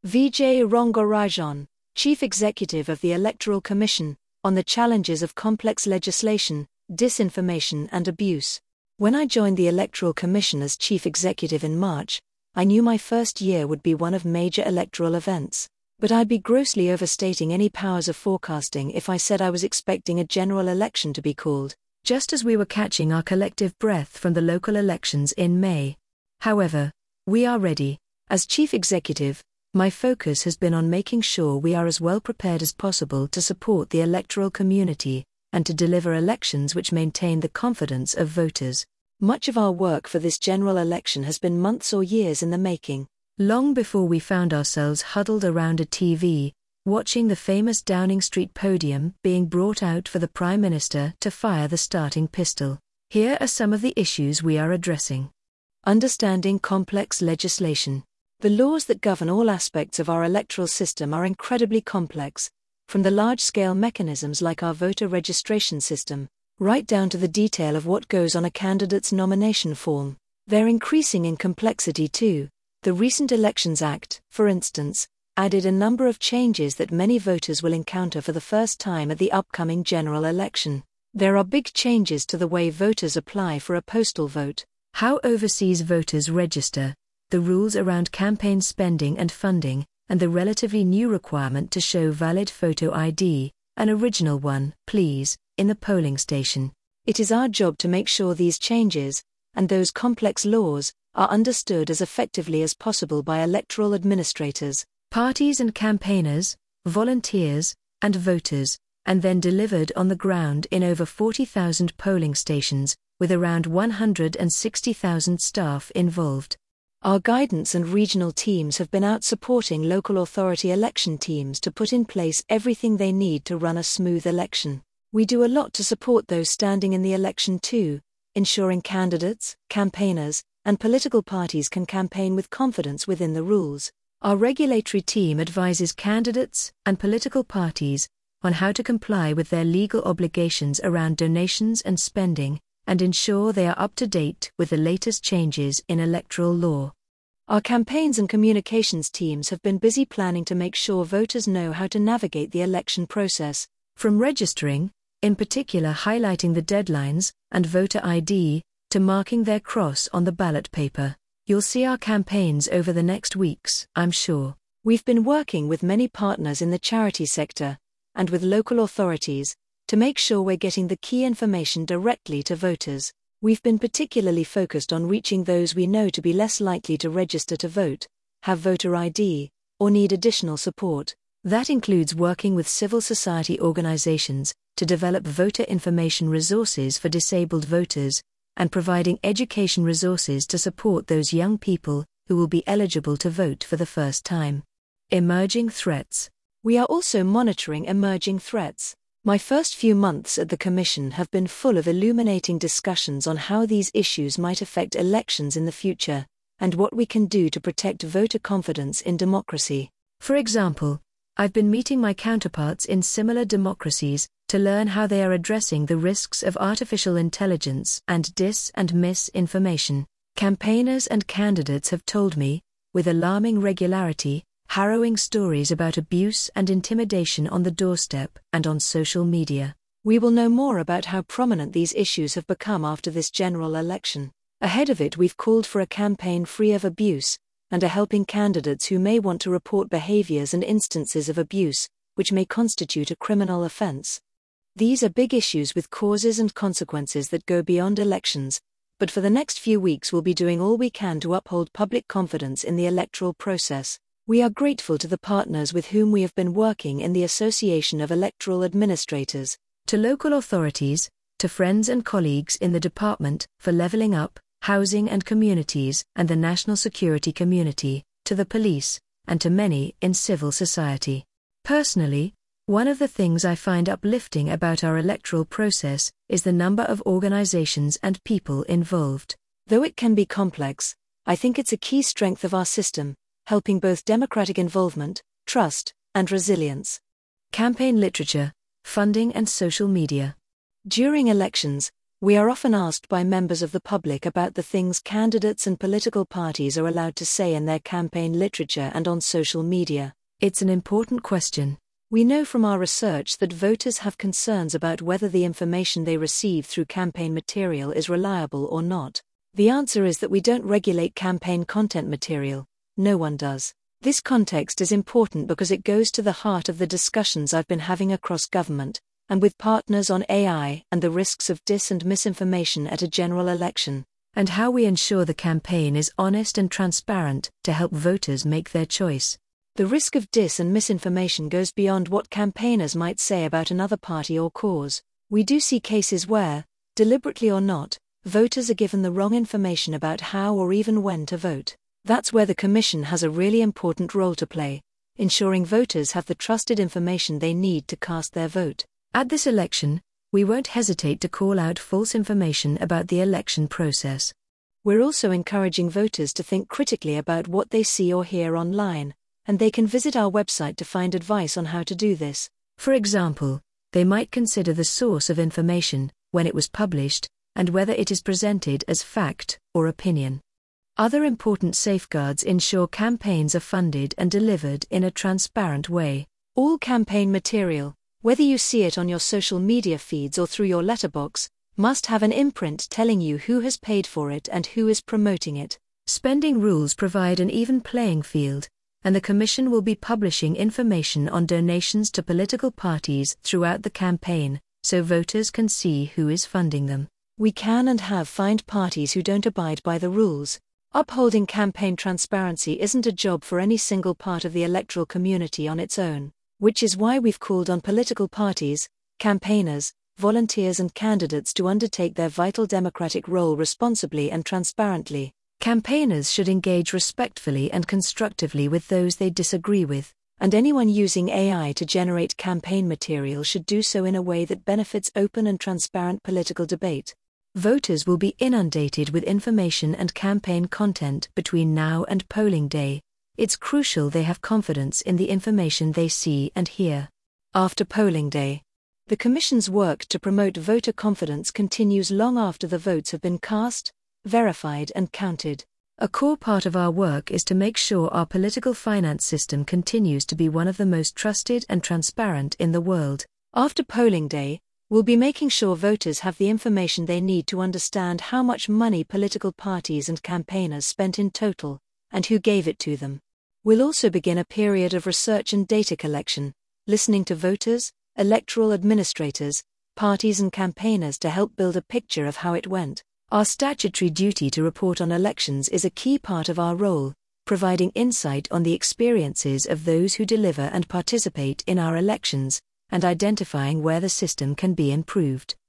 Vijay Rangarajan, Chief Executive of the Electoral Commission, on the challenges of complex legislation, disinformation and abuse. When I joined the Electoral Commission as Chief Executive in March, I knew my first year would be one of major electoral events. But I'd be grossly overstating any powers of forecasting if I said I was expecting a general election to be called, just as we were catching our collective breath from the local elections in May. However, we are ready. As Chief Executive, my focus has been on making sure we are as well prepared as possible to support the electoral community and to deliver elections which maintain the confidence of voters. Much of our work for this general election has been months or years in the making. Long before we found ourselves huddled around a TV, watching the famous Downing Street podium being brought out for the Prime Minister to fire the starting pistol. Here are some of the issues we are addressing. Understanding complex legislation. The laws that govern all aspects of our electoral system are incredibly complex, from the large-scale mechanisms like our voter registration system, right down to the detail of what goes on a candidate's nomination form. They're increasing in complexity too. The recent Elections Act, for instance, added a number of changes that many voters will encounter for the first time at the upcoming general election. There are big changes to the way voters apply for a postal vote, how overseas voters register, the rules around campaign spending and funding, and the relatively new requirement to show valid photo ID, an original one, please, in the polling station. It is our job to make sure these changes, and those complex laws, are understood as effectively as possible by electoral administrators, parties and campaigners, volunteers, and voters, and then delivered on the ground in over 40,000 polling stations, with around 160,000 staff involved. Our guidance and regional teams have been out supporting local authority election teams to put in place everything they need to run a smooth election. We do a lot to support those standing in the election too, ensuring candidates, campaigners, and political parties can campaign with confidence within the rules. Our regulatory team advises candidates and political parties on how to comply with their legal obligations around donations and spending, and ensure they are up to date with the latest changes in electoral law. Our campaigns and communications teams have been busy planning to make sure voters know how to navigate the election process, from registering, in particular highlighting the deadlines, and voter ID, to marking their cross on the ballot paper. You'll see our campaigns over the next weeks, I'm sure. We've been working with many partners in the charity sector, and with local authorities, to make sure we're getting the key information directly to voters. We've been particularly focused on reaching those we know to be less likely to register to vote, have voter ID, or need additional support. That includes working with civil society organizations to develop voter information resources for disabled voters, and providing education resources to support those young people who will be eligible to vote for the first time. Emerging threats. We are also monitoring emerging threats. My first few months at the Commission have been full of illuminating discussions on how these issues might affect elections in the future, and what we can do to protect voter confidence in democracy. For example, I've been meeting my counterparts in similar democracies to learn how they are addressing the risks of artificial intelligence and dis- and misinformation. Campaigners and candidates have told me, with alarming regularity, harrowing stories about abuse and intimidation on the doorstep and on social media. We will know more about how prominent these issues have become after this general election. Ahead of it, we've called for a campaign free of abuse, and are helping candidates who may want to report behaviors and instances of abuse, which may constitute a criminal offense. These are big issues with causes and consequences that go beyond elections, but for the next few weeks we'll be doing all we can to uphold public confidence in the electoral process. We are grateful to the partners with whom we have been working in the Association of Electoral Administrators, to local authorities, to friends and colleagues in the Department for Levelling Up, Housing and Communities, and the national security community, to the police, and to many in civil society. Personally, one of the things I find uplifting about our electoral process is the number of organizations and people involved. Though it can be complex, I think it's a key strength of our system, helping both democratic involvement, trust, and resilience. Campaign literature, funding and social media. During elections, We are often asked by members of the public about the things candidates and political parties are allowed to say in their campaign literature and on social media. It's an important question. We know from our research that voters have concerns about whether the information they receive through campaign material is reliable or not. The answer is that we don't regulate campaign content material. No one does. This context is important because it goes to the heart of the discussions I've been having across government, and with partners on AI and the risks of dis and misinformation at a general election, and how we ensure the campaign is honest and transparent to help voters make their choice. The risk of dis and misinformation goes beyond what campaigners might say about another party or cause. We do see cases where, deliberately or not, voters are given the wrong information about how or even when to vote. That's where the Commission has a really important role to play, ensuring voters have the trusted information they need to cast their vote. At this election, we won't hesitate to call out false information about the election process. We're also encouraging voters to think critically about what they see or hear online, and they can visit our website to find advice on how to do this. For example, they might consider the source of information, when it was published, and whether it is presented as fact or opinion. Other important safeguards ensure campaigns are funded and delivered in a transparent way. All campaign material, whether you see it on your social media feeds or through your letterbox, must have an imprint telling you who has paid for it and who is promoting it. Spending rules provide an even playing field, and the Commission will be publishing information on donations to political parties throughout the campaign, so voters can see who is funding them. We can and have fined parties who don't abide by the rules. Upholding campaign transparency isn't a job for any single part of the electoral community on its own, which is why we've called on political parties, campaigners, volunteers and candidates to undertake their vital democratic role responsibly and transparently. Campaigners should engage respectfully and constructively with those they disagree with, and anyone using AI to generate campaign material should do so in a way that benefits open and transparent political debate. Voters will be inundated with information and campaign content between now and polling day. It's crucial they have confidence in the information they see and hear. After polling day, the Commission's work to promote voter confidence continues long after the votes have been cast, verified and counted. A core part of our work is to make sure our political finance system continues to be one of the most trusted and transparent in the world. After polling day, we'll be making sure voters have the information they need to understand how much money political parties and campaigners spent in total, and who gave it to them. We'll also begin a period of research and data collection, listening to voters, electoral administrators, parties and campaigners to help build a picture of how it went. Our statutory duty to report on elections is a key part of our role, providing insight on the experiences of those who deliver and participate in our elections, and identifying where the system can be improved.